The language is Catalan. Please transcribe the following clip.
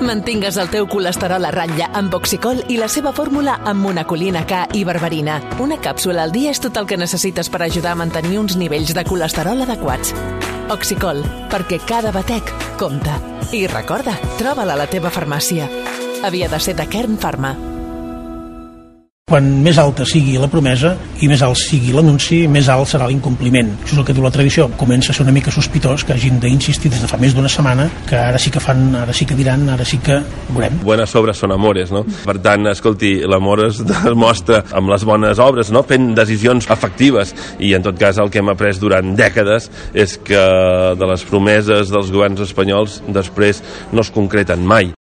Mantingues el teu colesterol a ratlla amb Oxicol i la seva fórmula amb monacolina K i berberina. Una càpsula al dia és tot el que necessites per ajudar a mantenir uns nivells de colesterol adequats. Oxicol, perquè cada batec compta. I recorda, troba-la a la teva farmàcia. Havia de ser de Kern Pharma. Quan més alta sigui la promesa i més alt sigui l'anunci, més alt serà l'incompliment. Això és el que diu la tradició. Comença a ser una mica sospitós que hagin d'insistir des de fa més d'una setmana que ara sí que fan, ara sí que diran, ara sí que veurem. Buenas obras son amores, no? Per tant, escolti, l'amor es demostra amb les bones obres, no? Fent decisions efectives. I en tot cas el que hem après durant dècades és que de les promeses dels governs espanyols després no es concreten mai.